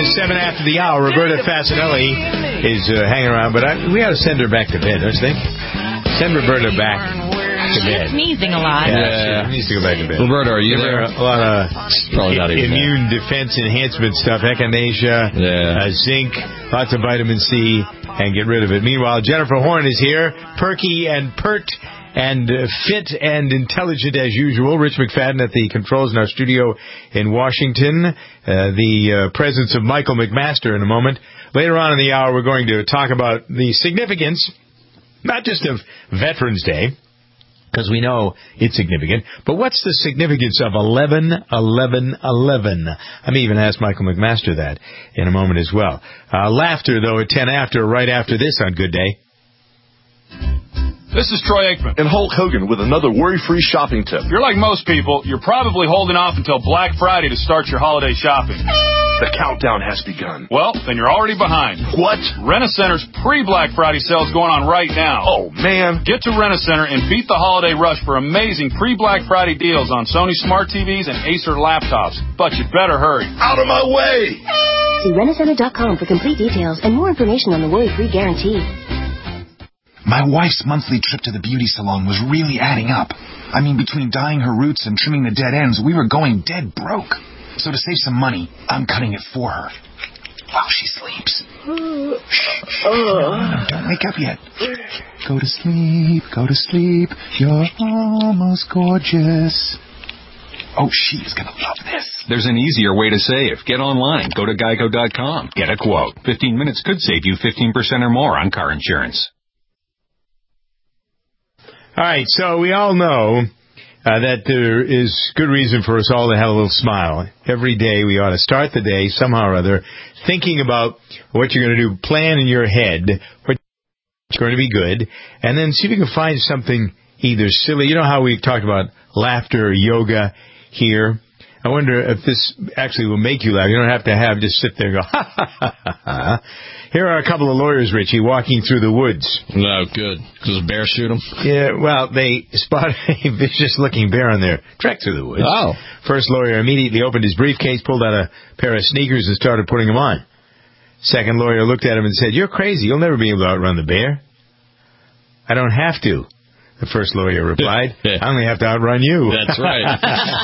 7 after the hour. Roberta Fasanelli is hanging around, but we ought to send her back to bed, don't you think? Send Roberta back to bed. She's sneezing a lot. Yeah, she needs to go back to bed. Roberta, are you there? A lot of immune defense enhancement stuff, echinacea, zinc, lots of vitamin C, and get rid of it. Meanwhile, Jennifer Horn is here, perky and pert and fit and intelligent as usual. Rich McFadden at the controls in our studio in Washington. The presence of Michael McMaster in a moment. Later on in the hour, we're going to talk about the significance, not just of Veterans Day, because we know it's significant, but what's the significance of 11-11-11? I may even ask Michael McMaster that in a moment as well. Laughter, though, at 10 after, right after this on Good Day. This is Troy Aikman. And Hulk Hogan with another worry-free shopping tip. If you're like most people, you're probably holding off until Black Friday to start your holiday shopping. The countdown has begun. Well, then you're already behind. What? Rent-A-Center's pre-Black Friday sale is going on right now. Oh, man. Get to Rent-A-Center and beat the holiday rush for amazing pre-Black Friday deals on Sony Smart TVs and Acer laptops. But you better hurry. Out of my way! See rentacenter.com for complete details and more information on the worry-free guarantee. My wife's monthly trip to the beauty salon was really adding up. I mean, between dyeing her roots and trimming the dead ends, we were going dead broke. So to save some money, I'm cutting it for her. While she sleeps. Shh. No, don't wake up yet. Go to sleep, you're almost gorgeous. Oh, she is going to love this. There's an easier way to save. Get online. Go to geico.com. Get a quote. 15 minutes could save you 15% or more on car insurance. All right, so we all know that there is good reason for us all to have a little smile. Every day we ought to start the day somehow or other thinking about what you're going to do, plan in your head what's going to be good, and then see if you can find something either silly. You know how we've talked about laughter or yoga here? I wonder if this actually will make you laugh. You don't have to just sit there and go, ha, ha, ha, ha, ha. Here are a couple of lawyers, Richie, walking through the woods. No, good. Does a bear shoot them? Yeah, well, they spotted a vicious-looking bear on their trek through the woods. Oh. First lawyer immediately opened his briefcase, pulled out a pair of sneakers, and started putting them on. Second lawyer looked at him and said, "You're crazy. You'll never be able to outrun the bear." "I don't have to," the first lawyer replied. "I only have to outrun you." That's right.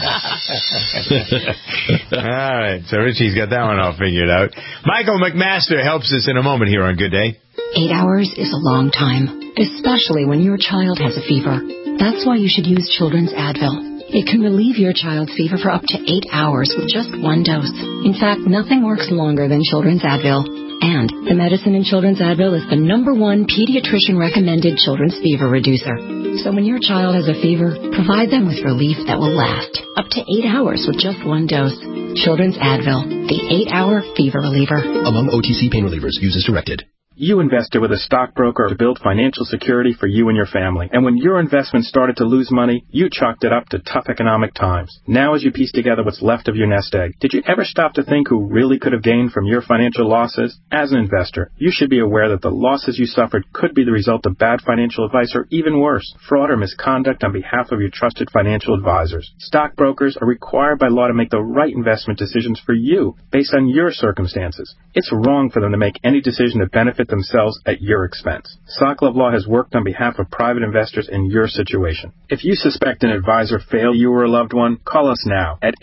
All right, so Richie's got that one all figured out. Michael McMaster helps us in a moment here on Good Day. 8 hours is a long time, especially when your child has a fever. That's why you should use Children's Advil. It can relieve your child's fever for up to 8 hours with just one dose. In fact, nothing works longer than Children's Advil. And the medicine in Children's Advil is the #1 pediatrician-recommended children's fever reducer. So when your child has a fever, provide them with relief that will last up to 8 hours with just one dose. Children's Advil, the 8-hour fever reliever. Among OTC pain relievers, used as directed. You invested with a stockbroker to build financial security for you and your family. And when your investment started to lose money, you chalked it up to tough economic times. Now as you piece together what's left of your nest egg, did you ever stop to think who really could have gained from your financial losses? As an investor, you should be aware that the losses you suffered could be the result of bad financial advice or even worse, fraud or misconduct on behalf of your trusted financial advisors. Stockbrokers are required by law to make the right investment decisions for you based on your circumstances. It's wrong for them to make any decision to benefit themselves at your expense. Soclove Law has worked on behalf of private investors in your situation. If you suspect an advisor failed you or a loved one, call us now at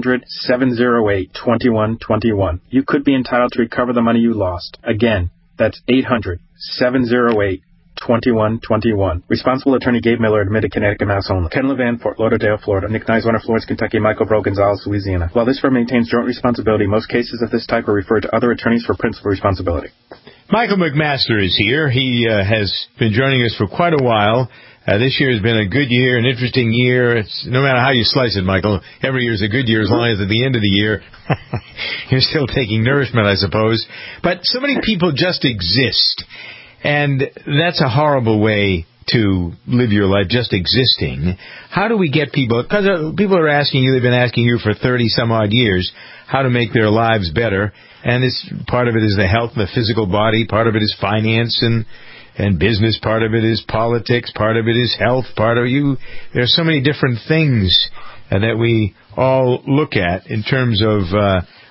800-708-2121. You could be entitled to recover the money you lost. Again, that's 800-708-2121. Responsible attorney Gabe Miller, admitted Connecticut, Mass only. Ken Levan, Fort Lauderdale, Florida. Nick Niswaner, Florence, Kentucky. Michael Bro, Gonzales, Louisiana. While this firm maintains joint responsibility, most cases of this type are referred to other attorneys for principal responsibility. Michael McMaster is here. He has been joining us for quite a while. This year has been a good year, an interesting year. It's no matter how you slice it, Michael, every year is a good year as long as at the end of the year you're still taking nourishment, I suppose. But so many people just exist. And that's a horrible way to live your life, just existing. How do we get people, because people are asking you, they've been asking you for 30-some-odd years, how to make their lives better. And part of it is the health, the physical body, part of it is finance and business, part of it is politics, part of it is health, there's so many different things that we all look at in terms of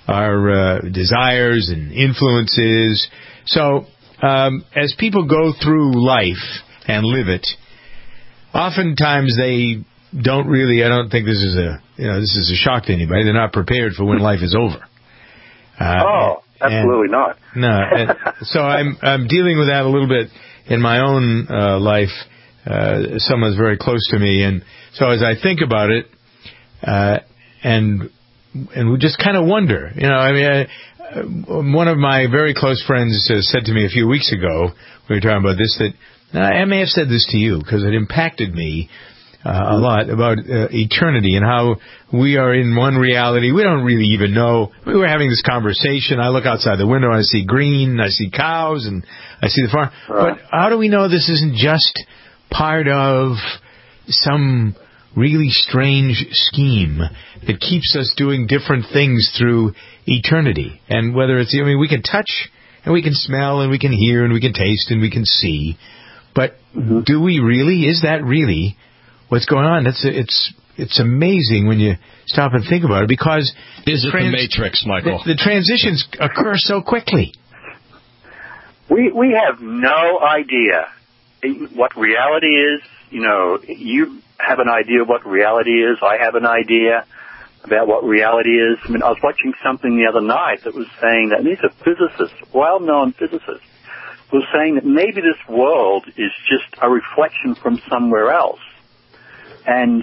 our desires and influences. So as people go through life and live it, oftentimes they don't really. I don't think this is a shock to anybody. They're not prepared for when life is over. Absolutely not. No. So I'm dealing with that a little bit in my own life. Someone's very close to me, and so as I think about it, and we just kind of wonder, one of my very close friends said to me a few weeks ago, we were talking about this, that I may have said this to you because it impacted me a lot about eternity and how we are in one reality. We don't really even know. We were having this conversation. I look outside the window, I see green, I see cows, and I see the farm. Right. But how do we know this isn't just part of some really strange scheme that keeps us doing different things through eternity? And whether it's, we can touch, and we can smell, and we can hear, and we can taste, and we can see. But do we really? Is that really what's going on? It's amazing when you stop and think about it, because is it the Matrix, Michael? The transitions occur so quickly. We have no idea what reality is. You have an idea of what reality is. I have an idea about what reality is. I was watching something the other night that was saying that, and these are physicists, well-known physicists, was saying that maybe this world is just a reflection from somewhere else. And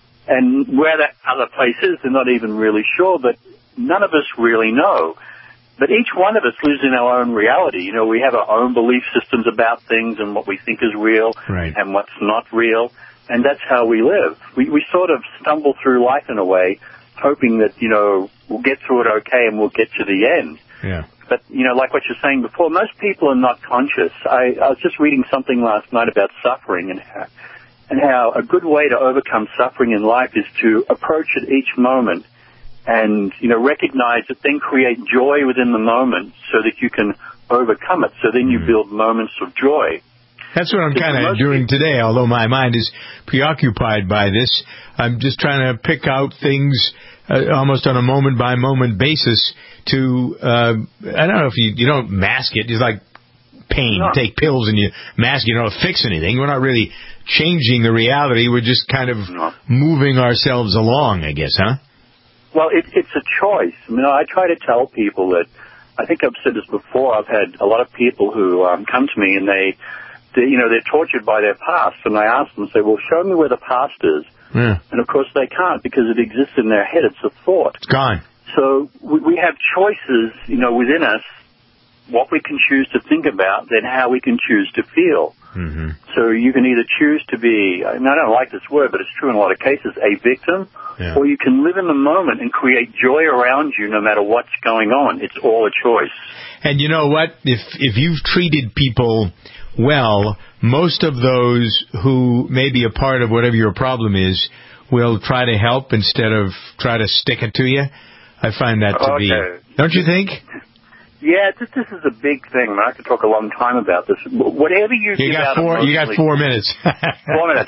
where that other place is, they're not even really sure, but none of us really know. But each one of us lives in our own reality. We have our own belief systems about things and what we think is real and what's not real, and that's how we live. We sort of stumble through life in a way, hoping that, we'll get through it okay and we'll get to the end. Yeah. But, like what you're saying before, most people are not conscious. I was just reading something last night about suffering and how a good way to overcome suffering in life is to approach it each moment and, recognize it, then create joy within the moment so that you can overcome it. So then you build moments of joy. That's what I'm kind of doing today, although my mind is preoccupied by this. I'm just trying to pick out things almost on a moment-by-moment basis to, I don't know if you don't mask it. It's like pain. No. You take pills and you mask it. You don't fix anything. We're not really changing the reality. We're just kind of moving ourselves along, I guess, huh? Well, it's a choice. I try to tell people that, I think I've said this before, I've had a lot of people who come to me and they're tortured by their past, and I ask them, say, well, show me where the past is. Yeah. And of course they can't, because it exists in their head. It's a thought. It's gone. So we have choices, within us, what we can choose to think about, then how we can choose to feel. Mm-hmm. So you can either choose to be, and I don't like this word, but it's true in a lot of cases, a victim, or you can live in the moment and create joy around you no matter what's going on. It's all a choice. And you know what? If you've treated people well, most of those who may be a part of whatever your problem is will try to help instead of try to stick it to you. I find that to be... Don't you think? Yeah, this is a big thing. I could talk a long time about this. Whatever you give out emotionally... You got 4 minutes. 4 minutes,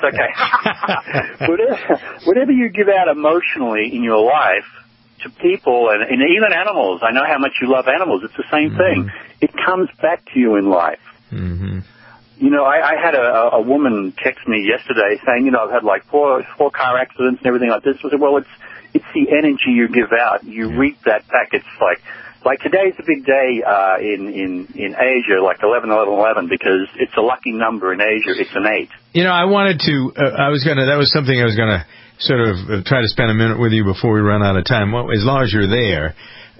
okay. Whatever you give out emotionally in your life to people, and even animals, I know how much you love animals. It's the same thing. It comes back to you in life. Mm-hmm. I had a woman text me yesterday saying, I've had like four car accidents and everything like this. I said, well, it's the energy you give out. You reap that back. It's like today's a big day in Asia, like 11/11/11, because it's a lucky number in Asia. It's an 8. I wanted to. That was something I was gonna sort of try to spend a minute with you before we run out of time. Well, as long as you're there.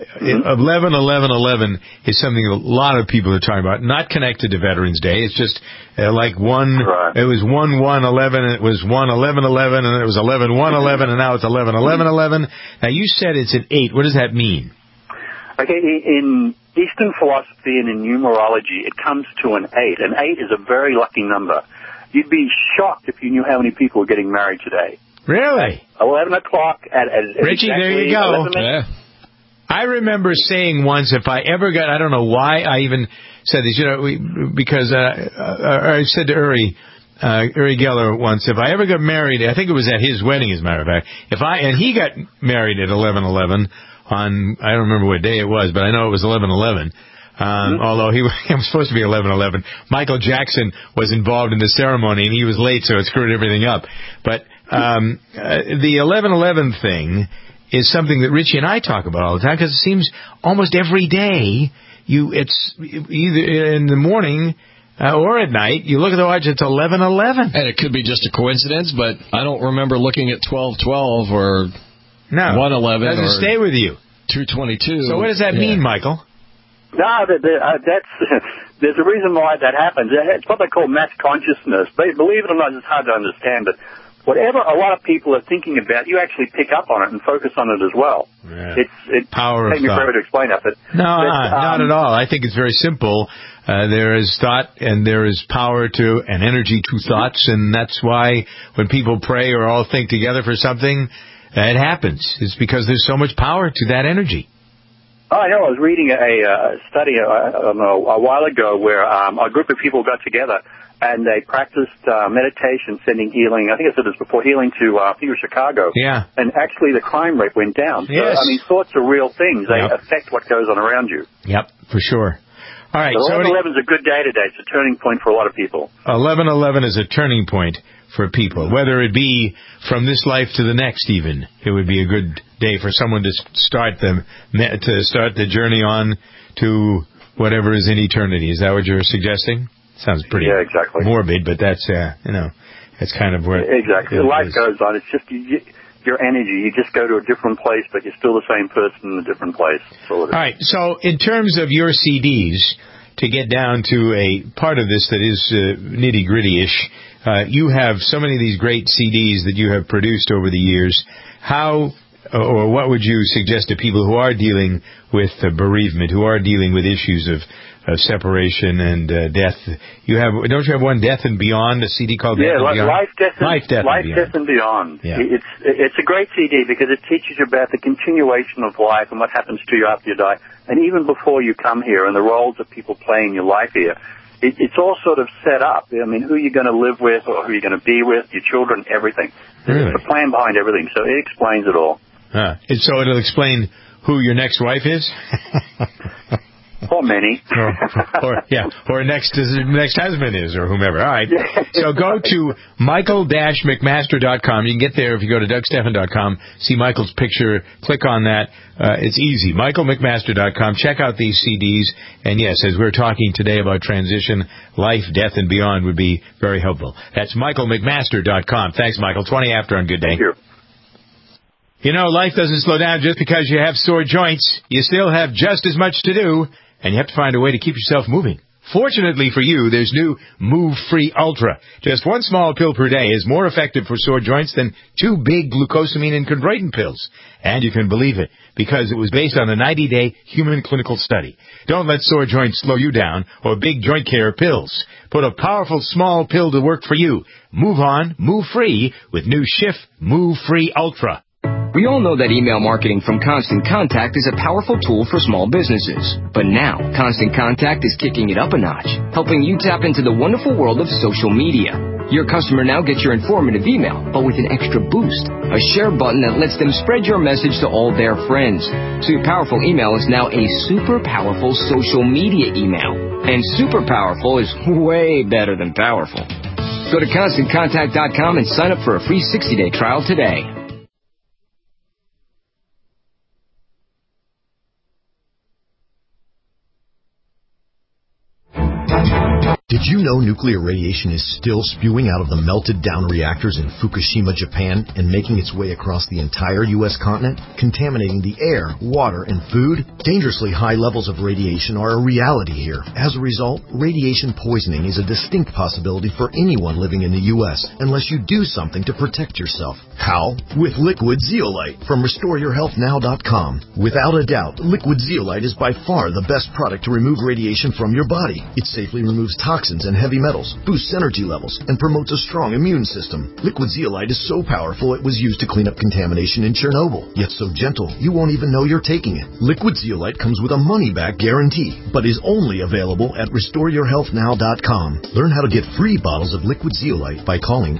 11/11/11 is something a lot of people are talking about, not connected to Veterans Day. It's just like one. Right. It was 1/1/11, and it was 1/11/11, and it was 11/1/11, and now it's 11/11/11. Now you said it's an 8. What does that mean? Okay, in Eastern philosophy and in numerology, it comes to an 8. An 8 is a very lucky number. You'd be shocked if you knew how many people are getting married today. Really? 11 o'clock at Richie, there you go. Yeah. I remember saying once, if I ever got, I don't know why I even said this, because I said to Uri Geller once, if I ever got married, I think it was at his wedding, as a matter of fact, and he got married at 11/11, on, I don't remember what day it was, but I know it was 11/11. Although he was supposed to be 11/11. Michael Jackson was involved in the ceremony, and he was late, so it screwed everything up. But the 11/11 thing is something that Richie and I talk about all the time, because it seems almost every day it's either in the morning or at night, you look at the watch, it's 11/11. And it could be just a coincidence, but I don't remember looking at 12/12 or 1/11 doesn't or stay with you. 2/22. So what does that mean, Michael? No, there's a reason why that happens. It's what they call mass consciousness. Believe it or not, it's hard to understand, but whatever a lot of people are thinking about, you actually pick up on it and focus on it as well. Yeah. It's power of taking me thought. forever to explain that. But not at all. I think it's very simple. There is thought and there is power to and energy to thoughts, and that's why when people pray or all think together for something, it happens. It's because there's so much power to that energy. Oh, I know. I was reading a study a while ago where a group of people got together and they practiced meditation, sending healing. I think I said this before, healing to I think it was Chicago. Yeah. And actually the crime rate went down. Yes. So, I mean, thoughts are real things. They affect what goes on around you. Yep, for sure. All right. So 11/11 is a good day today. It's a turning point for a lot of people. 11/11 is a turning point for people, whether it be from this life to the next. Even it would be a good day for someone to start the journey on to whatever is in eternity. Is that what you're suggesting? Sounds pretty exactly morbid, but that's that's kind of where exactly life goes on. It's just your energy. You just go to a different place, but you're still the same person in a different place. All right. So in terms of your CDs, to get down to a part of this that is nitty-gritty-ish, you have so many of these great CDs that you have produced over the years. How or what would you suggest to people who are dealing with bereavement, who are dealing with issues of separation and death? Don't you have one, Death and Beyond, a CD called Death and Beyond? Life, Death and Beyond. Yeah. It's a great CD because it teaches you about the continuation of life and what happens to you after you die, and even before you come here, and the roles that people play in your life here. It's all sort of set up. I mean, who you're going to live with or who you're going to be with, your children, everything. Really? There's a plan behind everything, so it explains it all. And so it'll explain who your next wife is? Or many. or next husband is, or whomever. All right. So go to Michael-McMaster.com. You can get there if you go to DougStephan.com, see Michael's picture, click on that. It's easy. MichaelMcMaster.com. Check out these CDs. And yes, as we're talking today about transition, life, death, and beyond would be very helpful. That's MichaelMcMaster.com. Thanks, Michael. 20 after on Good Day. Thank you. You know, life doesn't slow down just because you have sore joints. You still have just as much to do, and you have to find a way to keep yourself moving. Fortunately for you, there's new Move Free Ultra. Just one small pill per day is more effective for sore joints than 2 big glucosamine and chondroitin pills. And you can believe it, because it was based on a 90-day human clinical study. Don't let sore joints slow you down or big joint care pills. Put a powerful small pill to work for you. Move on, move free with new Schiff Move Free Ultra. We all know that email marketing from Constant Contact is a powerful tool for small businesses. But now, Constant Contact is kicking it up a notch, helping you tap into the wonderful world of social media. Your customer now gets your informative email, but with an extra boost, a share button that lets them spread your message to all their friends. So your powerful email is now a super powerful social media email. And super powerful is way better than powerful. Go to ConstantContact.com and sign up for a free 60-day trial today. Did you know nuclear radiation is still spewing out of the melted down reactors in Fukushima, Japan, and making its way across the entire U.S. continent, contaminating the air, water, and food? Dangerously high levels of radiation are a reality here. As a result, radiation poisoning is a distinct possibility for anyone living in the U.S. unless you do something to protect yourself. How? With Liquid Zeolite from RestoreYourHealthNow.com. Without a doubt, Liquid Zeolite is by far the best product to remove radiation from your body. It safely removes toxins toxins and heavy metals, boosts energy levels, and promotes a strong immune system. Liquid zeolite is so powerful it was used to clean up contamination in Chernobyl, yet so gentle you won't even know you're taking it. Liquid zeolite comes with a money-back guarantee, but is only available at RestoreYourHealthNow.com. Learn how to get free bottles of liquid zeolite by calling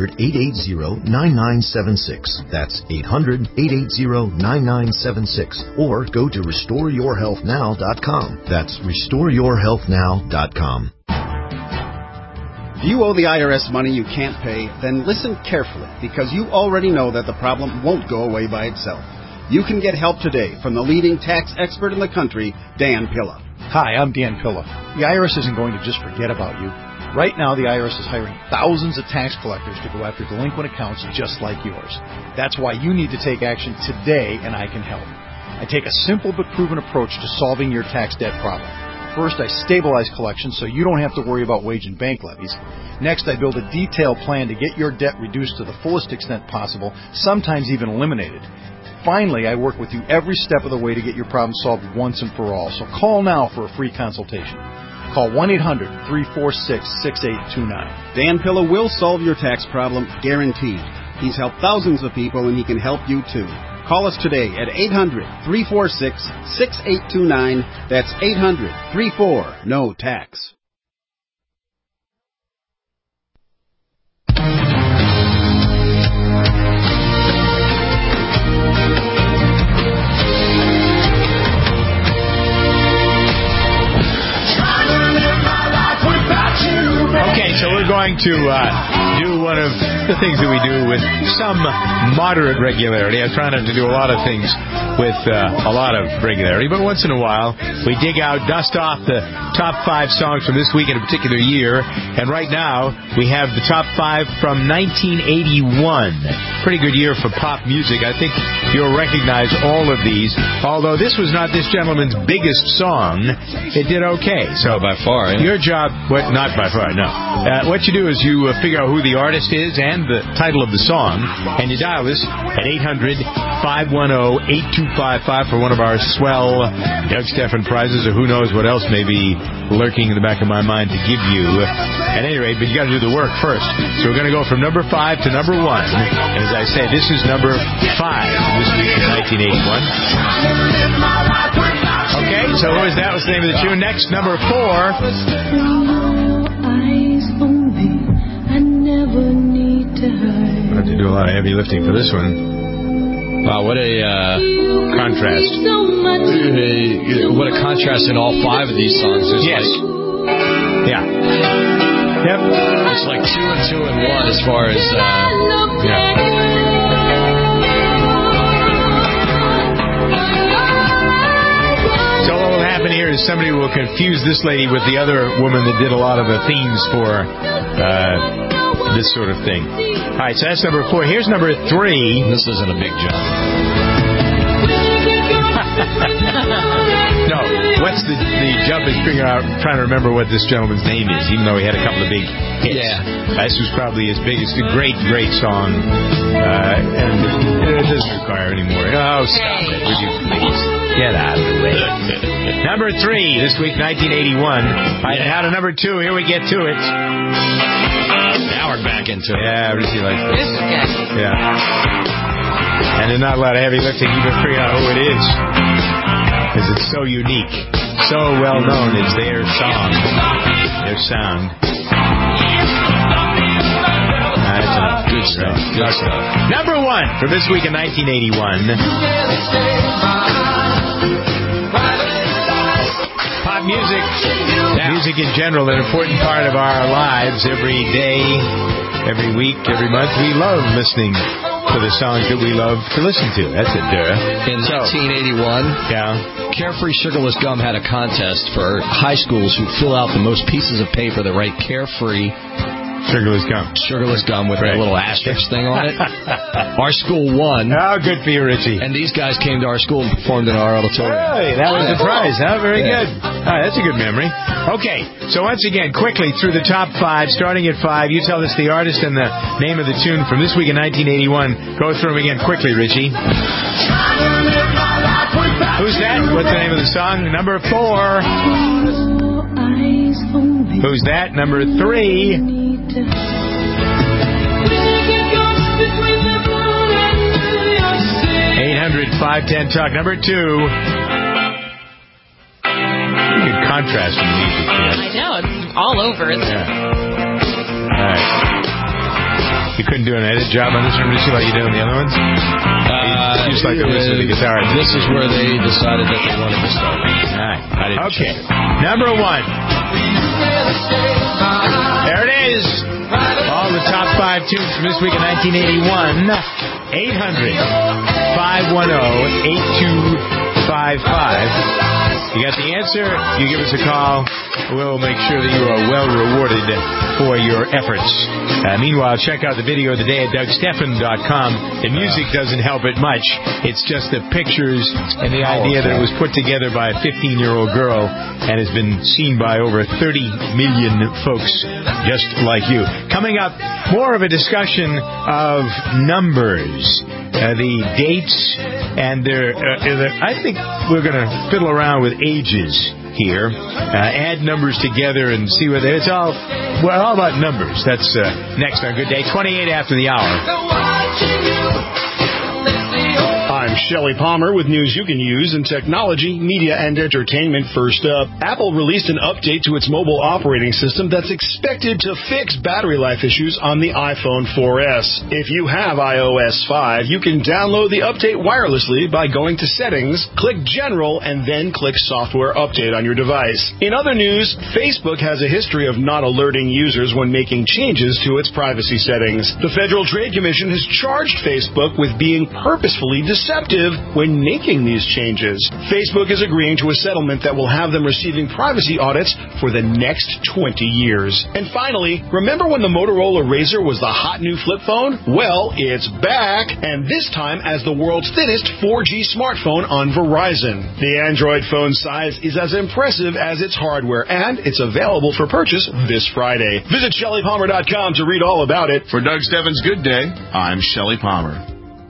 800-880-9976. That's 800-880-9976. Or go to RestoreYourHealthNow.com. That's RestoreYourHealthNow.com. If you owe the IRS money you can't pay, then listen carefully, because you already know that the problem won't go away by itself. You can get help today from the leading tax expert in the country, Dan Pilla. Hi, I'm Dan Pilla. The IRS isn't going to just forget about you. Right now, the IRS is hiring thousands of tax collectors to go after delinquent accounts just like yours. That's why you need to take action today, and I can help. I take a simple but proven approach to solving your tax debt problem. First, I stabilize collections so you don't have to worry about wage and bank levies. Next, I build a detailed plan to get your debt reduced to the fullest extent possible, sometimes even eliminated. Finally, I work with you every step of the way to get your problem solved once and for all. So call now for a free consultation. Call 1-800-346-6829. Dan Pilla will solve your tax problem, guaranteed. He's helped thousands of people, and he can help you too. Call us today at 800-346-6829. That's 800-34-NO-TAX. Okay, so we're going to do one of the things that we do with some moderate regularity. I try not to do a lot of things with a lot of regularity, but once in a while we dig out, dust off the top 5 songs from this week in a particular year, and right now we have the top 5 from 1981. Pretty good year for pop music. I think you'll recognize all of these, although this was not this gentleman's biggest song. It did okay. So by far, yeah. Your job, not by far, no. What you do is you figure out who the artist is and the title of the song, and you dial this at 800-510-8255 for one of our swell Doug Stephan prizes, or who knows what else may be lurking in the back of my mind to give you. At any rate, but you got to do the work first. So we're going to go from number 5 to number 1. And as I say, this is number 5 this week in 1981. Okay, so what was that? What's the name of the tune? Next, number 4. I have to do a lot of heavy lifting for this one. Wow, what a contrast. What a contrast in all 5 of these songs. There's Yeah. Yep. It's like 2 and 2 and 1 as far as So what will happen here is somebody will confuse this lady with the other woman that did a lot of the themes for this sort of thing. All right, so that's number 4. Here's number 3. This isn't a big jump. No, what's the jump is trying to remember what this gentleman's name is, even though he had a couple of big hits. Yeah. This was probably his biggest, a great, great song. And it doesn't require any more. Oh, stop it, would you please? Get out of the way. Number 3, this week, 1981. All right, now to number 2. Here we get to it. Now we're back into it. Yeah, really like this. This guy. Yeah. And there's not a lot of heavy lifting even figuring out who it is. Because it's so unique. So well known. It's their song. Their sound. That's enough. Good stuff. Good stuff. Number 1 for this week in 1981. Pop music. Music in general, an important part of our lives every day, every week, every month. We love listening to the songs that we love to listen to. That's it, In 1981, Carefree Sugarless Gum had a contest for high schools who fill out the most pieces of paper that write Carefree Sugarless Gum. Sugarless Gum with a little asterisk thing on it. Our school won. Oh, good for you, Richie. And these guys came to our school and performed in our auditorium. Hey, that was the prize, huh? Very good. All right, that's a good memory. Okay, so once again, quickly through the top 5, starting at 5, you tell us the artist and the name of the tune from this week in 1981. Go through them again quickly, Richie. Who's that? What's the name of the song? Number 4. Who's that? Number 3. 800-510-TALK. Number 2. Good contrast in music here. I know, it's all over, isn't it? All right. You couldn't do an edit job on this one, Richie, like you did on the other ones? You just like to listen to the guitar. This is where they decided that they wanted to start. All right. Okay. Number 1. There it is. All the top 5 tunes from this week in 1981. 800-510-8255. You got the answer, you give us a call. We'll make sure that you are well rewarded for your efforts. Meanwhile, check out the video of the day at DougStephan.com. The music doesn't help it much. It's just the pictures and the idea that it was put together by a 15-year-old girl and has been seen by over 30 million folks just like you. Coming up, more of a discussion of numbers. The dates, and I think we're going to fiddle around with ages here. Add numbers together and see whether it's all about numbers. That's next on Good Day, 28 after the hour. I'm Shelley Palmer with news you can use in technology, media, and entertainment. First up, Apple released an update to its mobile operating system that's expected to fix battery life issues on the iPhone 4S. If you have iOS 5, you can download the update wirelessly by going to Settings, click General, and then click Software Update on your device. In other news, Facebook has a history of not alerting users when making changes to its privacy settings. The Federal Trade Commission has charged Facebook with being purposefully deceptive when making these changes. Facebook is agreeing to a settlement that will have them receiving privacy audits for the next 20 years. And finally, remember when the Motorola Razr was the hot new flip phone? Well, it's back, and this time as the world's thinnest 4G smartphone on Verizon. The Android phone size is as impressive as its hardware, and it's available for purchase this Friday. Visit ShelleyPalmer.com to read all about it. For Doug Stebbins' Good Day, I'm Shelley Palmer.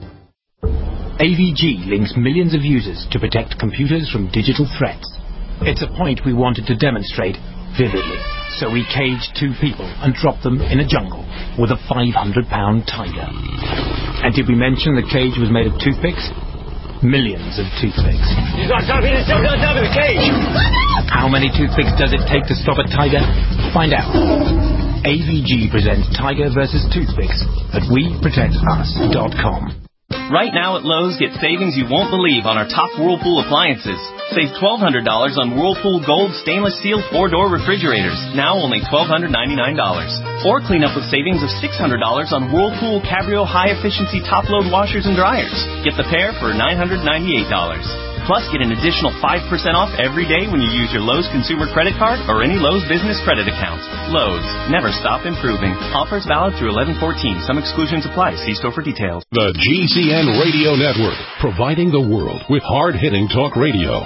AVG links millions of users to protect computers from digital threats. It's a point we wanted to demonstrate vividly. So we caged 2 people and dropped them in a jungle with a 500-pound tiger. And did we mention the cage was made of toothpicks? Millions of toothpicks. He's not stopping the cage! How many toothpicks does it take to stop a tiger? Find out. AVG presents Tiger vs. Toothpicks at WeProtectUs.com. Right now at Lowe's, get savings you won't believe on our top Whirlpool appliances. Save $1,200 on Whirlpool Gold stainless steel 4-door refrigerators, now only $1,299. Or clean up with savings of $600 on Whirlpool Cabrio high-efficiency top-load washers and dryers. Get the pair for $998. Plus, get an additional 5% off every day when you use your Lowe's consumer credit card or any Lowe's business credit account. Lowe's, never stop improving. Offers valid through 11/14. Some exclusions apply. See store for details. The GCN Radio Network, providing the world with hard-hitting talk radio.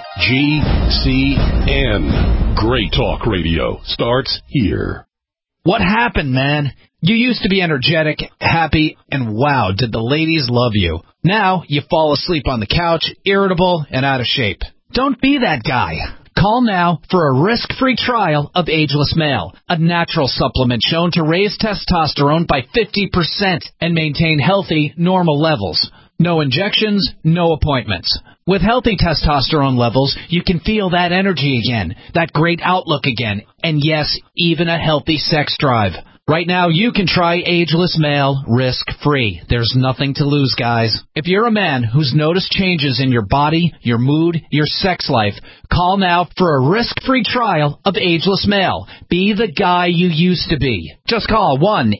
GCN. Great talk radio starts here. What happened, man? You used to be energetic, happy, and wow, did the ladies love you. Now, you fall asleep on the couch, irritable, and out of shape. Don't be that guy. Call now for a risk-free trial of Ageless Male, a natural supplement shown to raise testosterone by 50% and maintain healthy, normal levels. No injections, no appointments. With healthy testosterone levels, you can feel that energy again, that great outlook again, and yes, even a healthy sex drive. Right now, you can try Ageless Male risk-free. There's nothing to lose, guys. If you're a man who's noticed changes in your body, your mood, your sex life, call now for a risk-free trial of Ageless Male. Be the guy you used to be. Just call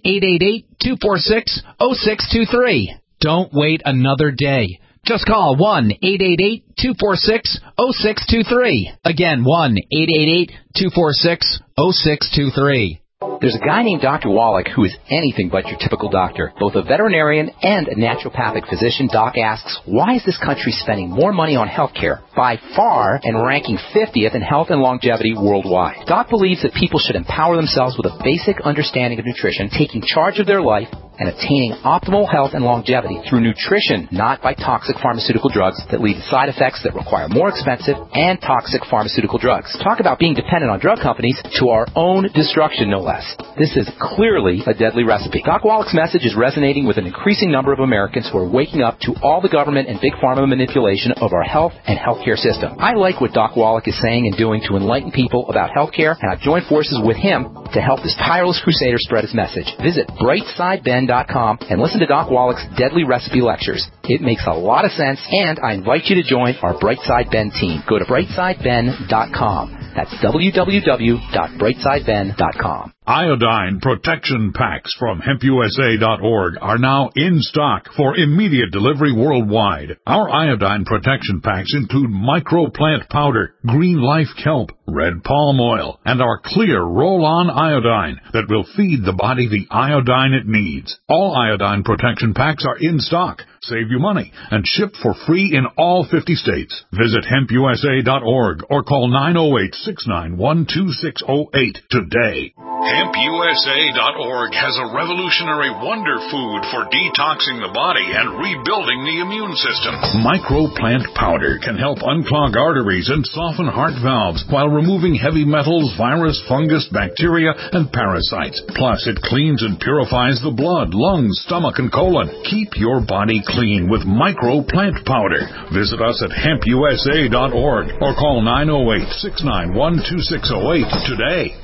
1-888-246-0623. Don't wait another day. Just call 1-888-246-0623. Again, 1-888-246-0623. There's a guy named Dr. Wallach who is anything but your typical doctor. Both a veterinarian and a naturopathic physician, Doc asks, why is this country spending more money on health care, by far, and ranking 50th in health and longevity worldwide? Doc believes that people should empower themselves with a basic understanding of nutrition, taking charge of their life, and attaining optimal health and longevity through nutrition, not by toxic pharmaceutical drugs that lead to side effects that require more expensive and toxic pharmaceutical drugs. Talk about being dependent on drug companies to our own destruction, no less. This is clearly a deadly recipe. Doc Wallach's message is resonating with an increasing number of Americans who are waking up to all the government and big pharma manipulation of our health and healthcare system. I like what Doc Wallach is saying and doing to enlighten people about healthcare, and I've joined forces with him to help this tireless crusader spread his message. Visit brightsideben.com and listen to Doc Wallach's deadly recipe lectures. It makes a lot of sense, and I invite you to join our Brightside Ben team. Go to brightsideben.com. That's www.brightsideben.com. Iodine protection packs from hempusa.org are now in stock for immediate delivery worldwide. Our iodine protection packs include microplant powder, green life kelp, red palm oil, and our clear roll-on iodine that will feed the body the iodine it needs. All iodine protection packs are in stock, save you money, and shipped for free in all 50 states. Visit hempusa.org or call 908-691-2608 today. HempUSA.org has a revolutionary wonder food for detoxing the body and rebuilding the immune system. Microplant powder can help unclog arteries and soften heart valves while removing heavy metals, virus, fungus, bacteria, and parasites. Plus, it cleans and purifies the blood, lungs, stomach, and colon. Keep your body clean with Microplant powder. Visit us at HempUSA.org or call 908-691-2608 today.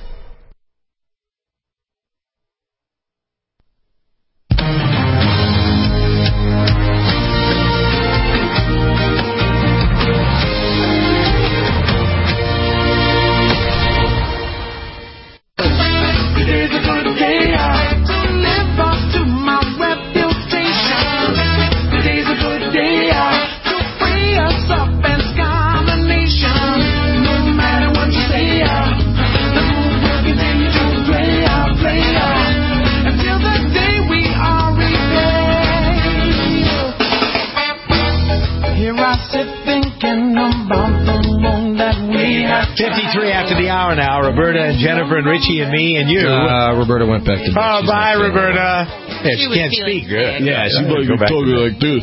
Roberta and Jennifer and Richie and me and you. Roberta went back to bed. Oh, bye, Roberta. Yeah, she can't speak. Good. Yeah, she's talking like this.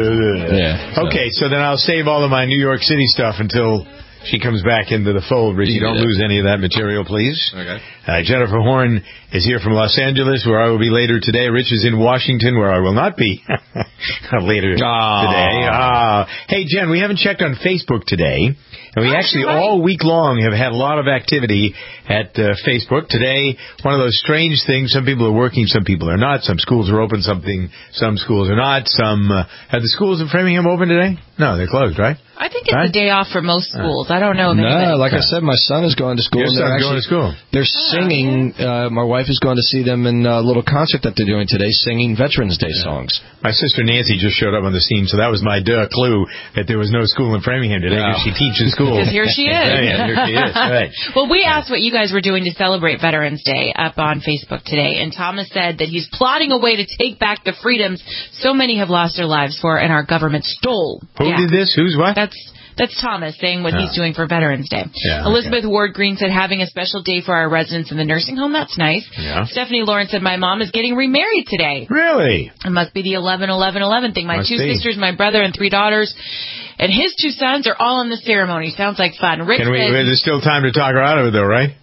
Yeah. Okay, so then I'll save all of my New York City stuff until she comes back into the fold. Richie, don't lose any of that material, please. Okay. Jennifer Horn is here from Los Angeles, where I will be later today. Rich is in Washington, where I will not be later today. Hey, Jen, we haven't checked on Facebook today. And we actually all week long have had a lot of activity at Facebook. Today, one of those strange things, some people are working, some people are not. Some schools are open, some schools are not. Some have the schools in Framingham open today? No, they're closed, right? I think it's a day off for most schools. I don't know if anybody. Like I said, my son is going to school. Your son's going to school. They're singing. My wife is going to see them in a little concert that they're doing today, singing Veterans Day songs. My sister Nancy just showed up on the scene, so that was my clue that there was no school in Framingham today because she teaches school. Because here she is. Yeah, here she is. Right. Well, we asked what you guys were doing to celebrate Veterans Day up on Facebook today, and Thomas said that he's plotting a way to take back the freedoms so many have lost their lives for and our government stole. Who did this? Who's what? That's Thomas saying what he's doing for Veterans Day. Yeah, Elizabeth Ward Green said having a special day for our residents in the nursing home. That's nice. Yeah. Stephanie Lawrence said my mom is getting remarried today. Really? It must be the 11-11-11 thing. My two sisters, my brother, and 3 daughters, and his 2 sons are all in the ceremony. Sounds like fun. Rick says, there's still time to talk her out of it, though, right?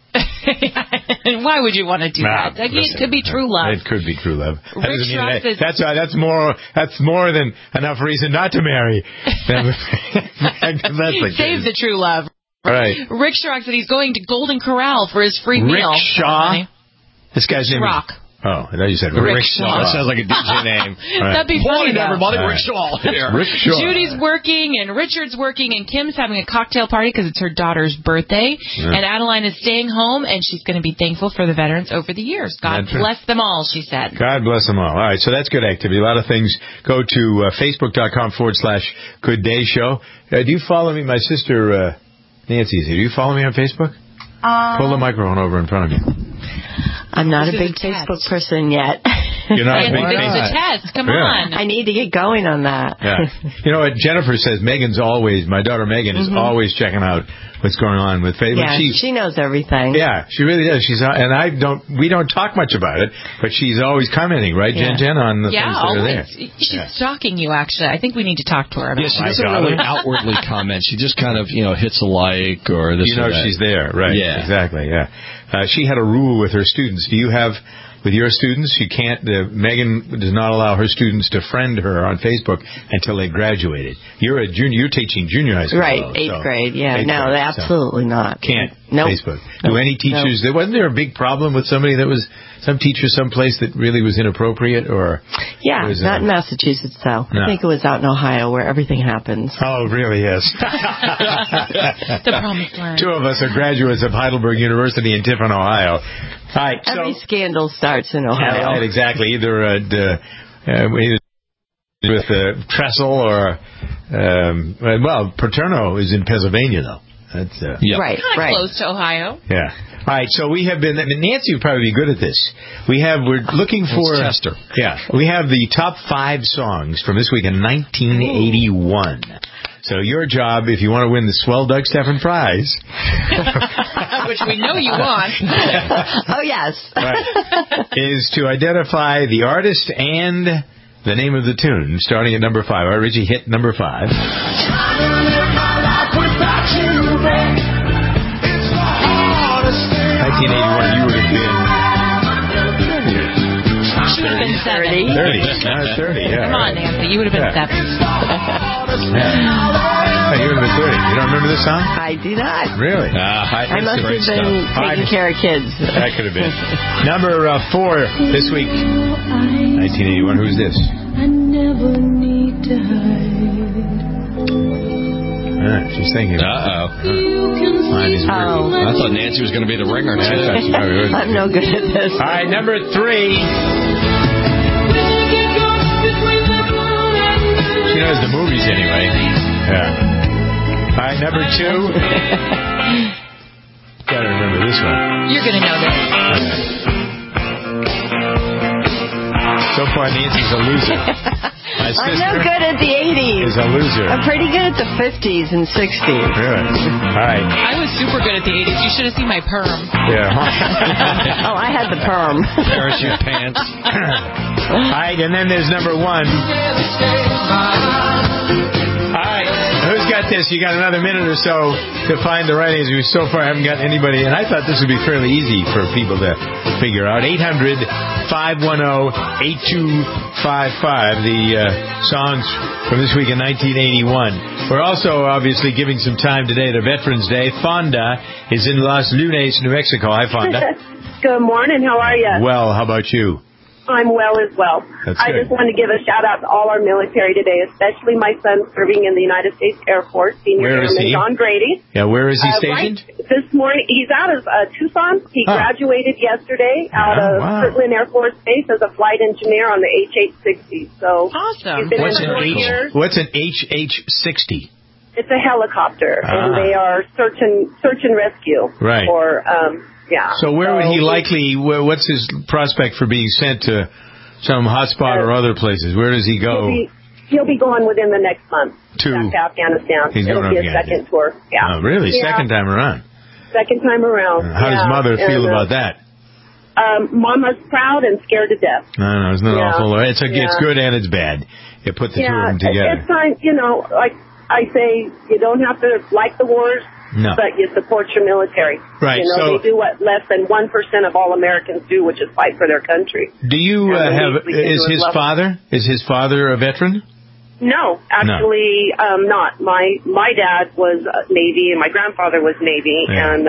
Why would you want to do that? It could be true love. It could be true love. That's more than enough reason not to marry. Save the true love. Right. Rick Schrock said he's going to Golden Corral for his free meal. Rick Shaw? This guy's name Schrock. Oh, I thought you said Rick Shaw. That sounds like a DJ name. Right. That'd be funny, everybody. Rick Shaw here. Rick Shaw. Judy's working, and Richard's working, and Kim's having a cocktail party because it's her daughter's birthday. Yeah. And Adeline is staying home, and she's going to be thankful for the veterans over the years. God bless them all, she said. God bless them all. All right, so that's good activity. A lot of things. Go to Facebook.com/Good Day Show. Do you follow me? My sister Nancy's here. Do you follow me on Facebook? Pull the microphone over in front of you. I'm not a big Facebook person yet. You're not a big This is a test. Come on. I need to get going on that. Yeah. You know what Jennifer says? My daughter Megan is always checking out what's going on with Facebook. Yeah, she knows everything. Yeah, she really does. We don't talk much about it, but she's always commenting, right, Jen, on the things that are there. She's stalking you, actually. I think we need to talk to her about she doesn't really outwardly comment. She just kind of, hits a like or this or that. She's there, right? Yeah. Exactly, yeah. She had a rule with her students. Do you have... With your students, you can't. Megan does not allow her students to friend her on Facebook until they graduated. You're a junior. You're teaching junior high school, right? Eighth grade. Yeah. No, absolutely not. Can't. Nope. Facebook. Do any teachers? Wasn't there a big problem with somebody that was some teacher someplace that really was inappropriate, or? Yeah, not in Massachusetts though. No. I think it was out in Ohio where everything happens. Oh, really? Yes. The promised land. Two of us are graduates of Heidelberg University in Tiffin, Ohio. Right, every scandal starts in Ohio. Right, exactly. Either with Trestle or, Paterno is in Pennsylvania, though. That's right. Close to Ohio. Yeah. All right. So we have been. Nancy would probably be good at this. We're looking for Chester. Yeah. We have the top 5 songs from this week in 1981. So your job, if you want to win the Swell Doug Stephan prize, which we know you want, oh yes, right, is to identify the artist and the name of the tune, starting at number 5. All right, Richie, hit number 5. 1981, you would have been. She would have been 30. 30, yeah. Come on, Nancy, you would have been 7. Yeah. You would have been 30. You don't remember this song? I do not. Really? I must have been taking care of kids. That could have been. Number 4 this week. 1981. Who's this? I never need to hide. She's thinking. Uh-oh. Mine is weird. I thought Nancy was going to be the ringer. I'm no good at this. All right, number 3. She knows the movies anyway. Yeah. All right, number 2. Gotta remember this one. You're gonna know this. So far, Nancy's a loser. I'm no good at the 80s. Is a loser. I'm pretty good at the 50s and 60s. Really? All right. I was super good at the 80s. You should have seen my perm. Yeah. Oh, I had the perm. Parachute pants. All right, and then there's number 1. All right, who's got this? You got another minute or so to find the right answer. We so far haven't got anybody, and I thought this would be fairly easy for people to figure out. 800-510-8255, the songs from this week in 1981. We're also obviously giving some time today to Veterans Day. Fonda is in Los Lunes, New Mexico. Hi, Fonda. Good morning. How are you? Well, how about you? I'm well as well. I just wanted to give a shout out to all our military today, especially my son serving in the United States Air Force, Senior Airman John Grady. Yeah, where is he stationed? Right this morning, he's out of Tucson. He graduated yesterday out of Kirtland Air Force Base as a flight engineer on the H-860. So awesome. He's been for 4 years. What's an H-60? It's a helicopter, and they are search and rescue. Right. Or So where would he likely? What's his prospect for being sent to some hotspot or other places? Where does he go? He'll be going within the next month to Afghanistan. It'll be a second tour. Yeah. Oh, really? Yeah. Second time around. Second time around. How does Mother feel about that? Mama's proud and scared to death. No, it's not awful. It's good and it's bad. You put the two of them together. It's time, like I say, you don't have to like the wars. No. But you support your military. Right. They do what less than 1% of all Americans do, which is fight for their country. Do you is his father a veteran? No, actually, not. My dad was Navy and my grandfather was Navy, and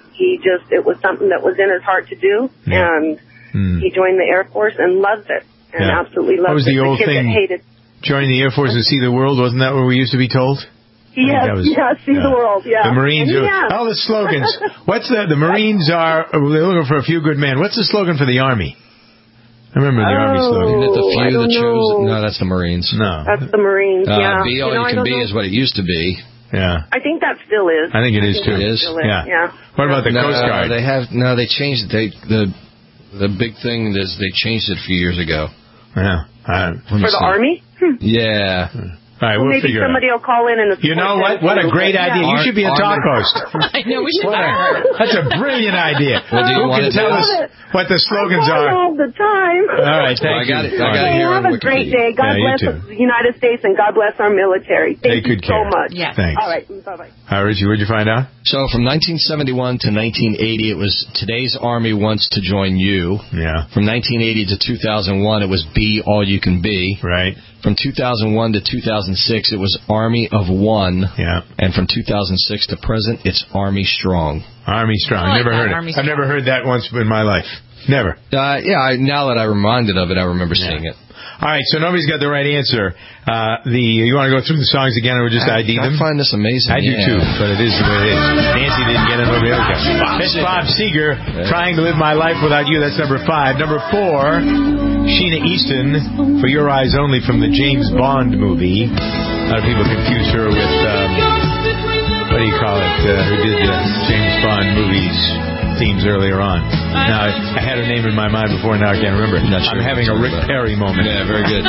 it was something that was in his heart to do, and he joined the Air Force and loved it, and absolutely loved it. What was the old thing? Join the Air Force and see the world. Wasn't that what we used to be told? Yes, see the world, The Marines all the slogans. What's the Marines are, they're looking for a few good men. What's the slogan for the Army? I remember the Army slogan. Isn't it the few that choose? No, that's the Marines. No. That's the Marines, Be all you can be is what it used to be. Yeah. I think that still is. I think it is, too. It is? Yeah. What about the Coast Guard? They changed it. The big thing is they changed it a few years ago. Yeah. For the Army? Yeah. All right, we'll maybe figure somebody will call in and... You know what? What a great idea. You should be a talk host. I know, we should hire her. That's a brilliant idea. Well, do you Who can tell us what the slogans are? all the time. All right, thank you. I got it here. Have a great day. God bless the United States and God bless our military. Thank you so much. Yes. Thanks. All right, bye-bye. All right, Richie, what'd you find out? So from 1971 to 1980, it was Today's Army Wants to Join You. Yeah. From 1980 to 2001, it was Be All You Can Be. Right. From 2001 to 2006, it was Army of One. Yeah. And from 2006 to present, it's Army Strong. Army Strong. Never heard it. I've never heard that once in my life. Never. Now that I'm reminded of it, I remember seeing it. All right, so nobody's got the right answer. You want to go through the songs again, or just ID them? I find this amazing. I do too, but it is the way it is. Nancy didn't get it over the other guy. That's Bob Seger, Trying to Live My Life Without You. That's number 5. Number 4, Sheena Easton, For Your Eyes Only, from the James Bond movie. A lot of people confuse her with, what do you call it, who did the James Bond movies themes earlier on. Now, I had her name in my mind before, now I can't remember. I'm having a Rick Perry moment. Yeah, very good.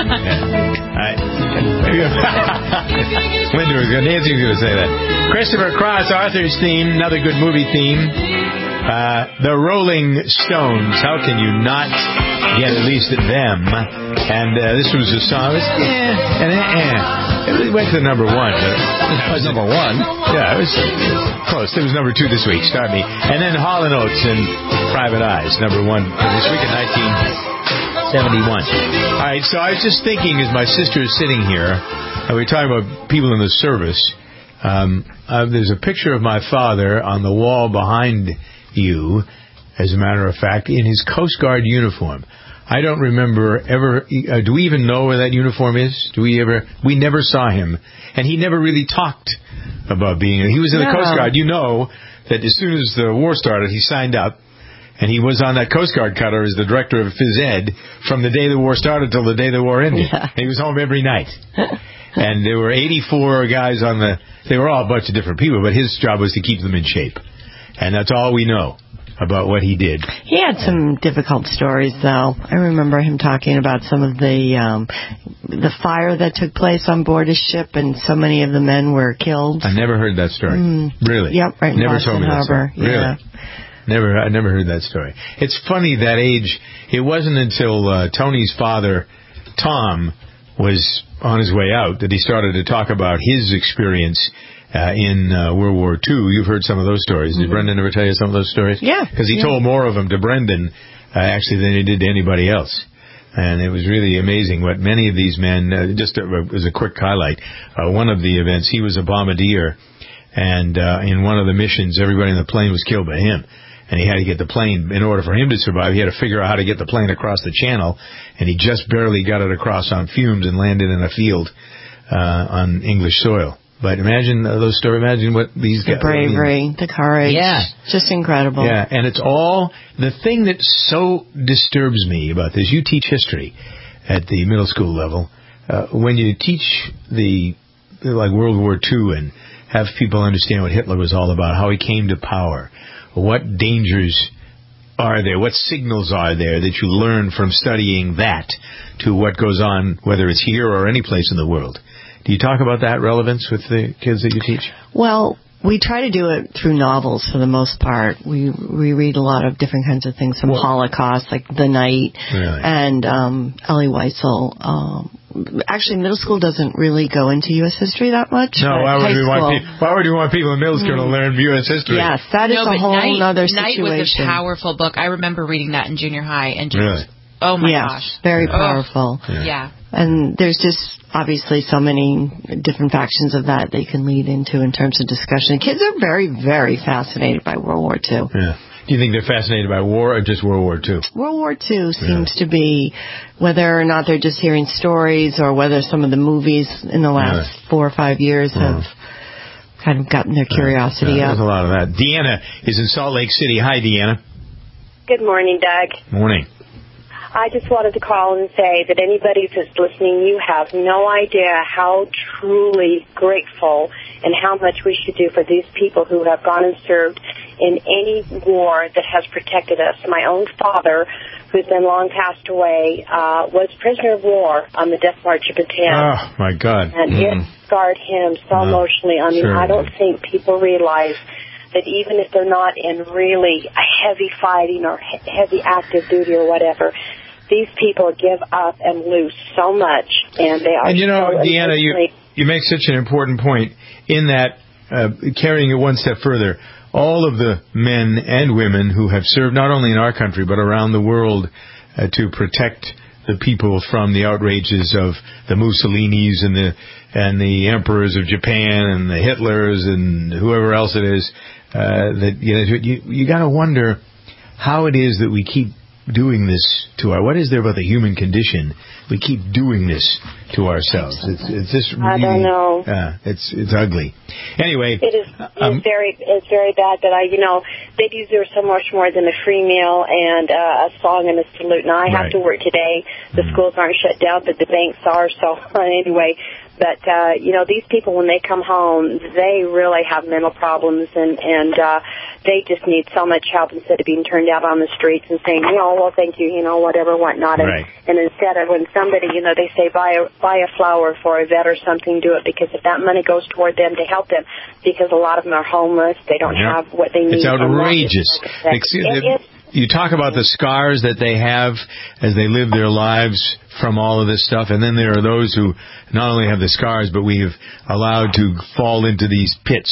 Linda was good. Nancy was going to say that. Christopher Cross, Arthur's theme, another good movie theme. The Rolling Stones, how can you not get at least them? And this was a song. It went to number 1. It was number 1. Yeah, it was close. It was number 2 this week. Start me. And then Hall & Oates and Private Eyes, number 1 this week in 1971. All right, so I was just thinking as my sister is sitting here, and we were talking about people in the service. There's a picture of my father on the wall behind you, as a matter of fact, in his Coast Guard uniform. I don't remember ever... do we even know where that uniform is? We never saw him. And he never really talked about being... He was in the Coast Guard. You know that as soon as the war started, he signed up. And he was on that Coast Guard cutter as the director of phys ed from the day the war started till the day the war ended. Yeah. And he was home every night. And there were 84 guys on the... They were all a bunch of different people, but his job was to keep them in shape. And that's all we know about what he did. He had some difficult stories, though. I remember him talking about some of the fire that took place on board his ship, and so many of the men were killed. I never heard that story. Really? Yep, right in Boston Harbor. Really? Yeah. I never heard that story. It's funny, that age, it wasn't until Tony's father, Tom, was on his way out that he started to talk about his experience in World War II. You've heard some of those stories. Did Brendan ever tell you some of those stories? Yeah. Because he told more of them to Brendan, actually, than he did to anybody else. And it was really amazing what many of these men, just as a quick highlight, one of the events, he was a bombardier, and in one of the missions, everybody in the plane was killed by him. And he had to get the plane, in order for him to survive, he had to figure out how to get the plane across the channel, and he just barely got it across on fumes and landed in a field on English soil. But imagine those stories. Imagine what these guys... The bravery, the courage. Yeah. Just incredible. Yeah, and it's all... The thing that so disturbs me about this, you teach history at the middle school level. When you teach like World War II and have people understand what Hitler was all about, how he came to power, what dangers are there, what signals are there that you learn from studying that to what goes on, whether it's here or any place in the world. Do you talk about that relevance with the kids that you teach? Well, we try to do it through novels for the most part. We read a lot of different kinds of things from Holocaust, like The Night, and Elie Wiesel. Actually, middle school doesn't really go into U.S. history that much. No, why would you want people in middle school to learn U.S. history? Yes, that is a whole other situation. Night was a powerful book. I remember reading that in junior high, and just oh my gosh, very powerful. Yeah. And there's just obviously so many different factions of that they can lead into in terms of discussion. Kids are very, very fascinated by World War II. Yeah. Do you think they're fascinated by war or just World War II? World War II seems to be, whether or not they're just hearing stories or whether some of the movies in the last 4 or 5 years have kind of gotten their curiosity up. There's a lot of that. Deanna is in Salt Lake City. Hi, Deanna. Good morning, Doug. Morning. I just wanted to call and say that anybody that's listening, you have no idea how truly grateful and how much we should do for these people who have gone and served in any war that has protected us. My own father who's been long passed away, was prisoner of war on the Death March of Bataan. Oh, my God. And it scarred him so emotionally. I mean, sure. I don't think people realize that even if they're not in really heavy fighting or heavy active duty or whatever, these people give up and lose so much, and they are. And you know, Deanna, you make such an important point in that, carrying it one step further, all of the men and women who have served not only in our country but around the world to protect the people from the outrages of the Mussolinis and the emperors of Japan and the Hitlers and whoever else it is, that you got to wonder how it is that we keep doing this to what is there about the human condition? We keep doing this to ourselves. It's just really, I don't know. It's ugly. Anyway, it's very bad. But they deserve so much more than a free meal and a song and a salute. Now I have to work today. The schools aren't shut down, but the banks are. So anyway. But, these people, when they come home, they really have mental problems, and they just need so much help instead of being turned out on the streets and saying, well, thank you, whatever, whatnot. And instead of when somebody, they say, buy a flower for a vet or something, do it, because if that money goes toward them to help them, because a lot of them are homeless, they don't have what they need. It's outrageous. You talk about the scars that they have as they live their lives from all of this stuff, and then there are those who not only have the scars, but we have allowed to fall into these pits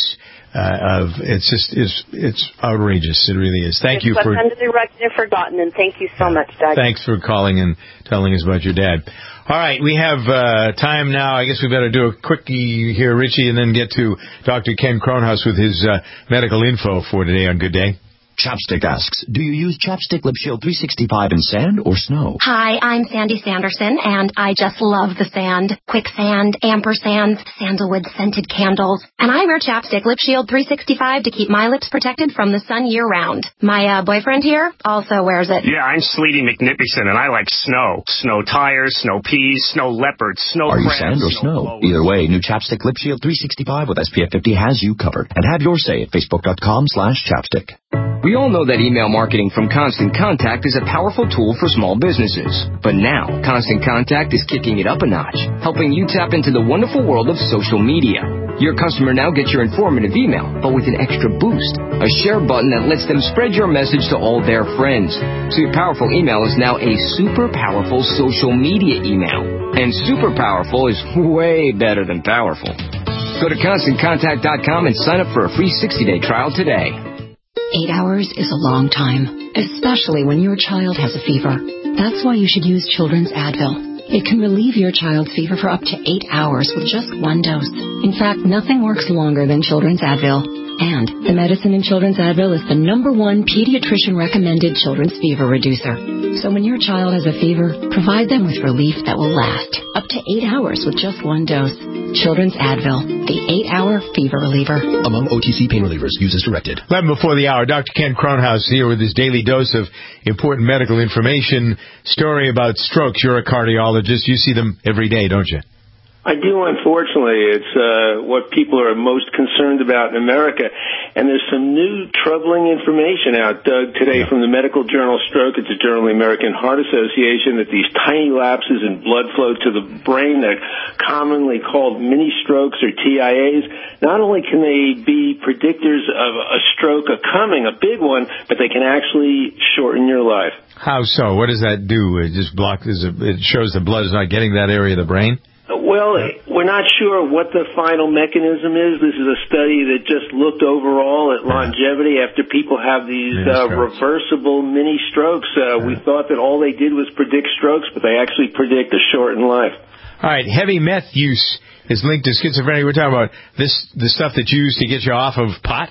it's outrageous. It really is. Thank you for under the rug and forgotten, and thank you so much, Doug. Thanks for calling and telling us about your dad. All right, we have time now. I guess we better do a quickie here, Richie, and then get to Dr. Ken Kronhaus with his medical info for today on Good Day. Chapstick asks, do you use Chapstick Lip Shield 365 in sand or snow? Hi, I'm Sandy Sanderson, and I just love the sand. Quicksand, ampersands, sandalwood scented candles. And I wear Chapstick Lip Shield 365 to keep my lips protected from the sun year-round. My boyfriend here also wears it. Yeah, I'm Sleety McNippison, and I like snow. Snow tires, snow peas, snow leopards, snow crabs. Are you sand or snow? Either way, new Chapstick Lip Shield 365 with SPF 50 has you covered. And have your say at facebook.com/chapstick. We all know that email marketing from Constant Contact is a powerful tool for small businesses. But now, Constant Contact is kicking it up a notch, helping you tap into the wonderful world of social media. Your customer now gets your informative email, but with an extra boost, a share button that lets them spread your message to all their friends. So your powerful email is now a super powerful social media email. And super powerful is way better than powerful. Go to ConstantContact.com and sign up for a free 60-day trial today. 8 hours is a long time, especially when your child has a fever. That's why you should use Children's Advil. It can relieve your child's fever for up to 8 hours with just one dose. In fact, nothing works longer than Children's Advil. And the medicine in Children's Advil is the #1 pediatrician-recommended children's fever reducer. So when your child has a fever, provide them with relief that will last up to 8 hours with just one dose. Children's Advil, the 8-hour fever reliever. Among OTC pain relievers, use as directed. 11 before the hour, Dr. Ken Kronhaus here with his daily dose of important medical information. Story about strokes. You're a cardiologist. You see them every day, don't you? I do, unfortunately. It's what people are most concerned about in America. And there's some new troubling information out, Doug, today from the medical journal Stroke. It's a journal of the American Heart Association that these tiny lapses in blood flow to the brain, they're commonly called mini strokes or TIAs. Not only can they be predictors of a stroke, a big one, but they can actually shorten your life. How so? What does that do? It just it shows the blood is not getting that area of the brain? Well, we're not sure what the final mechanism is. This is a study that just looked overall at longevity after people have these reversible mini strokes. We thought that all they did was predict strokes, but they actually predict a shortened life. All right, heavy meth use is linked to schizophrenia. We're talking about the stuff that you use to get you off of pot?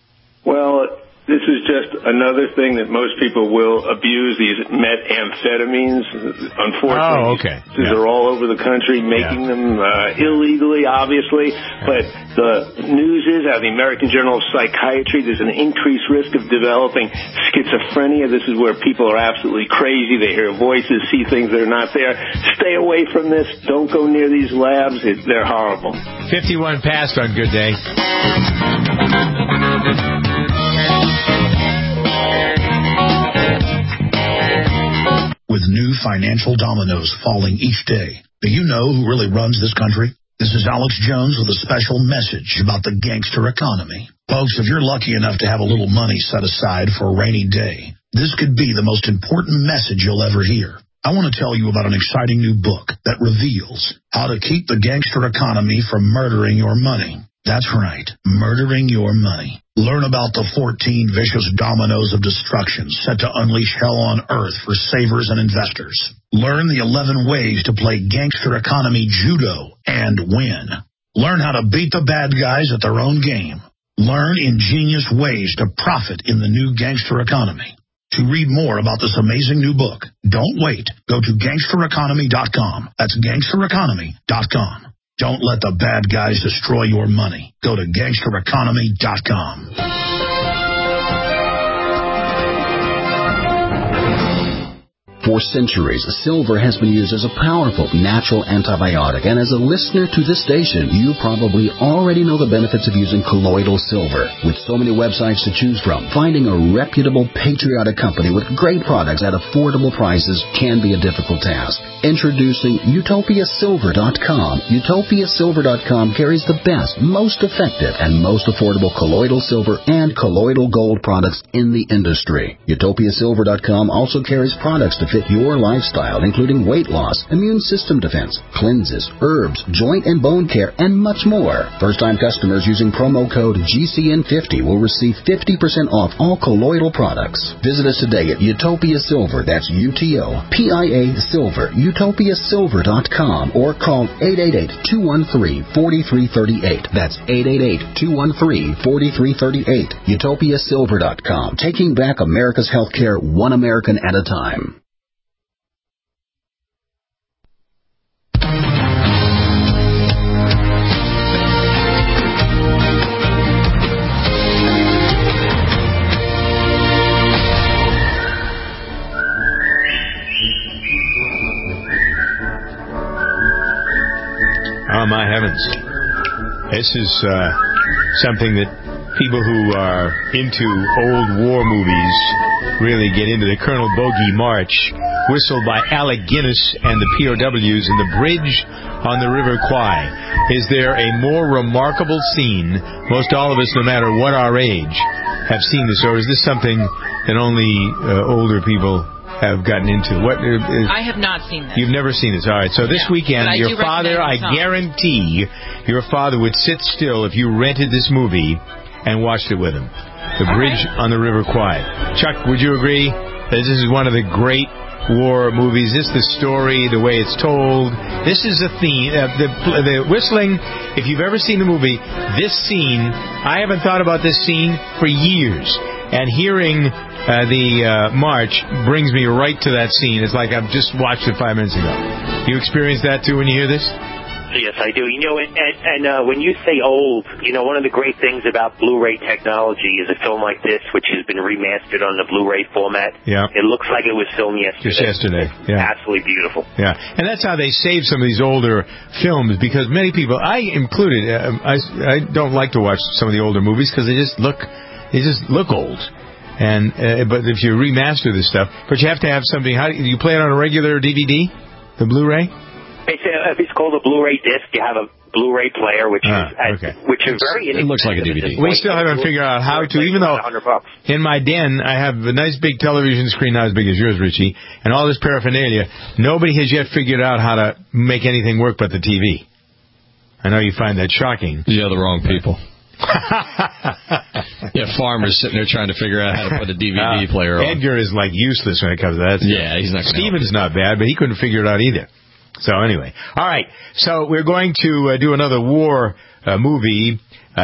Well, this is just another thing that most people will abuse, these methamphetamines. Unfortunately, they're all over the country, making them illegally, obviously. But the news is, out of the American Journal of Psychiatry, there's an increased risk of developing schizophrenia. This is where people are absolutely crazy. They hear voices, see things that are not there. Stay away from this. Don't go near these labs. They're horrible. 51 past on Good Day. new financial dominoes falling each day. Do you know who really runs this country? This is Alex Jones with a special message about the gangster economy. Folks, if you're lucky enough to have a little money set aside for a rainy day, this could be the most important message you'll ever hear. I want to tell you about an exciting new book that reveals how to keep the gangster economy from murdering your money. That's right, murdering your money. Learn about the 14 vicious dominoes of destruction set to unleash hell on earth for savers and investors. Learn the 11 ways to play gangster economy judo and win. Learn how to beat the bad guys at their own game. Learn ingenious ways to profit in the new gangster economy. To read more about this amazing new book, don't wait. Go to gangstereconomy.com. That's gangstereconomy.com. Don't let the bad guys destroy your money. Go to gangstereconomy.com. For centuries, silver has been used as a powerful natural antibiotic, and as a listener to this station, you probably already know the benefits of using colloidal silver. With so many websites to choose from, finding a reputable, patriotic company with great products at affordable prices can be a difficult task. Introducing UtopiaSilver.com. UtopiaSilver.com carries the best, most effective, and most affordable colloidal silver and colloidal gold products in the industry. UtopiaSilver.com also carries products to fit your lifestyle, including weight loss, immune system defense, cleanses, herbs, joint and bone care, and much more. First-time customers using promo code GCN50 will receive 50% off all colloidal products. Visit us today at Utopia Silver, that's UTOPIA Silver, UtopiaSilver.com, or call 888-213-4338. That's 888-213-4338. UtopiaSilver.com, taking back America's healthcare one American at a time. Oh, my heavens. This is something that people who are into old war movies really get into. The Colonel Bogey March, whistled by Alec Guinness and the POWs in the bridge on the River Kwai. Is there a more remarkable scene? Most all of us, no matter what our age, have seen this, or is this something that only older people have gotten into? I have not seen this. You've never seen this. All right. So this weekend, your father, I guarantee, your father would sit still if you rented this movie and watched it with him. The Bridge on the River Kwai. Chuck, would you agree that this is one of the great war movies? This is the story, the way it's told. This is a theme. The whistling, if you've ever seen the movie, this scene, I haven't thought about this scene for years. And hearing the march brings me right to that scene. It's like I've just watched it 5 minutes ago. You experience that too when you hear this? Yes, I do. You know, and when you say old, you know, one of the great things about Blu-ray technology is a film like this, which has been remastered on the Blu-ray format. Yeah. It looks like it was filmed yesterday. Just yesterday. Yeah. Absolutely beautiful. Yeah. And that's how they save some of these older films, because many people, I included, I don't like to watch some of the older movies because they just look old. And but if you remaster this stuff, but you have to have something. How do you play it on a regular DVD, the Blu-ray? If it's called a Blu-ray disc, you have a Blu-ray player, which is very. It looks like a DVD. We still haven't figured out how to, even though in my den I have a nice big television screen, not as big as yours, Richie, and all this paraphernalia. Nobody has yet figured out how to make anything work but the TV. I know you find that shocking. Yeah, the wrong people. Yeah, farmers sitting there trying to figure out how to put a DVD player on. Edgar is like useless when it comes to that stuff. Yeah, he's not. Steven's not bad, but he couldn't figure it out either. So anyway, all right. So we're going to do another war movie.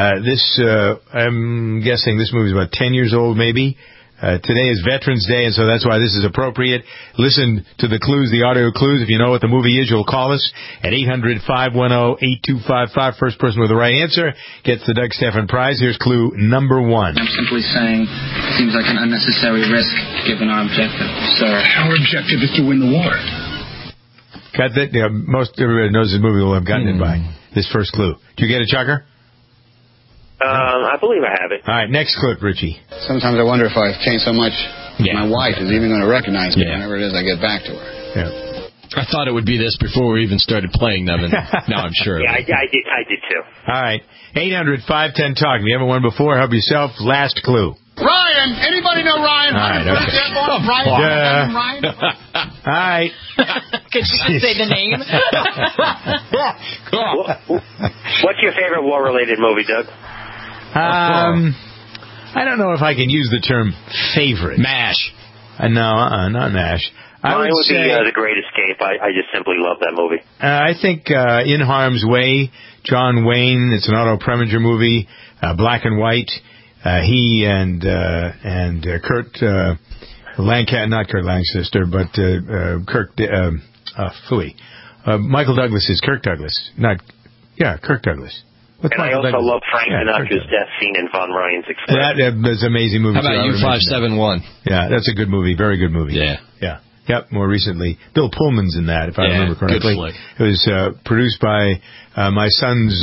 I'm guessing this movie is about 10 years old, maybe. Today is Veterans Day, and so that's why this is appropriate. Listen to the clues, the audio clues. If you know what the movie is, you'll call us at 800-510-8255. First person with the right answer gets the Doug Stephan prize. Here's clue number 1. I'm simply saying it seems like an unnecessary risk given our objective, sir. Our objective is to win the war. Got that? Yeah, most everybody knows this movie will have gotten it by this first clue. Did you get it, Chucker? I believe I have it. All right, next clip, Richie. Sometimes I wonder if I've changed so much My wife is even going to recognize me whenever it is I get back to her. Yeah. I thought it would be this before we even started playing them, and now I'm sure. I did too. All right. 800-510-TALK. If you haven't won before, help yourself. Last clue. Ryan! Anybody know Ryan? All right, okay. Ryan? All right. Could you just say the name? What's your favorite war-related movie, Doug? I don't know if I can use the term favorite. MASH. No, not MASH. Mine would be The Great Escape. I just simply love that movie. I think In Harm's Way, John Wayne. It's an Otto Preminger movie, black and white. He and Kurt Lancaster, not Kurt Lancaster, but Michael Douglas is Kirk Douglas. Kirk Douglas. And I also love Frank Sinatra's death scene in Von Ryan's Express. That's an amazing movie. How about U-571? Yeah, that's a good movie. Very good movie. Yeah. Yep, more recently. Bill Pullman's in that, if I remember correctly. Good flick. It was produced by my son's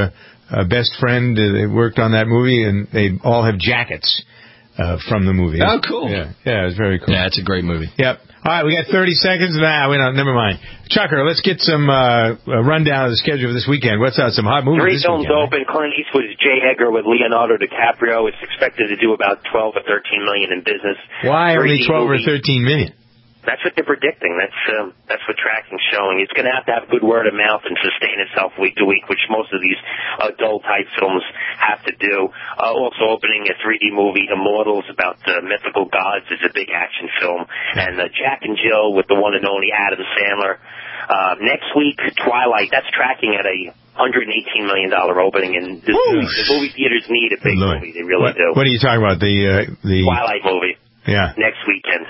best friend. They worked on that movie, and they all have jackets from the movie. Oh, cool. Yeah, it was very cool. Yeah, it's a great movie. Yep. All right, we got 30 seconds. Never mind. Chucker, let's get some rundown of the schedule for this weekend. What's out? Some hot movies 3 films open. Clint Eastwood's J. Edgar with Leonardo DiCaprio. It's expected to do about 12 or 13 million in business. Why only 12 or 13 million? That's what they're predicting. That's what tracking's showing. It's going to have good word of mouth and sustain itself week to week, which most of these adult-type films have to do. Also opening a 3D movie, Immortals, about mythical gods. It's a big action film. And Jack and Jill with the one and only Adam Sandler. Next week, Twilight. That's tracking at a $118 million opening, and the movie theaters need a big movie. They really do. What are you talking about? The Twilight movie. Yeah. Next weekend.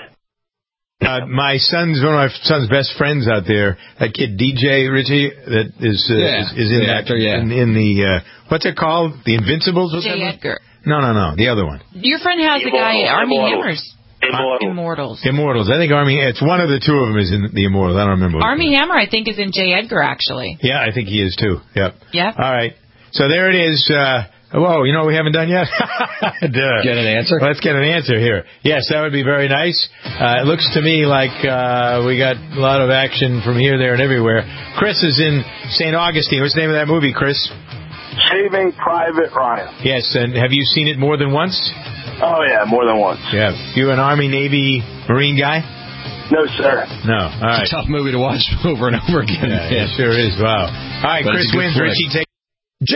One of my son's best friends out there, that kid DJ Richie, that is in that actor, in the what's it called? The Invincibles? J. Edgar. No, the other one. Your friend has a guy, Armie Hammers. Immortals. I think it's one of the two of them is in the Immortals. I don't remember. Armie Hammer, I think, is in J. Edgar, actually. Yeah, I think he is too. Yep. Yeah. All right. So there it is. Whoa, you know what we haven't done yet? Get an answer? Let's get an answer here. Yes, that would be very nice. It looks to me like we got a lot of action from here, there, and everywhere. Chris is in St. Augustine. What's the name of that movie, Chris? Saving Private Ryan. Yes, and have you seen it more than once? Oh, yeah, more than once. Yeah. You an Army, Navy, Marine guy? No, sir. No. All right. It's a tough movie to watch over and over again. Yeah, it sure is. Wow. All right, Chris wins. Richie takes